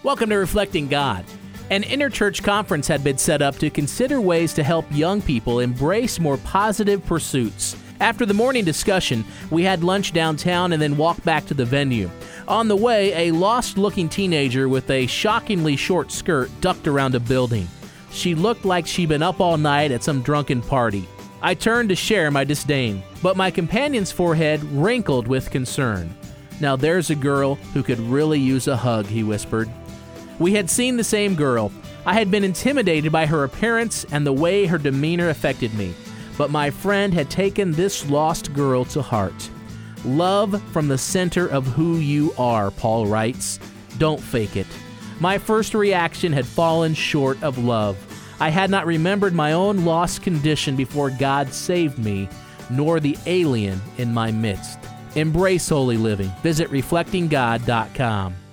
Welcome to Reflecting God. An interchurch conference had been set up to consider ways to help young people embrace more positive pursuits. After the morning discussion, we had lunch downtown and then walked back to the venue. On the way, a lost-looking teenager with a shockingly short skirt ducked around a building. She looked like she'd been up all night at some drunken party. I turned to share my disdain, but my companion's forehead wrinkled with concern. "Now there's a girl who could really use a hug," he whispered. We had seen the same girl. I had been intimidated by her appearance and the way her demeanor affected me. But my friend had taken this lost girl to heart. Love from the center of who you are, Paul writes. Don't fake it. My first reaction had fallen short of love. I had not remembered my own lost condition before God saved me, nor the alien in my midst. Embrace holy living. Visit reflectinggod.com.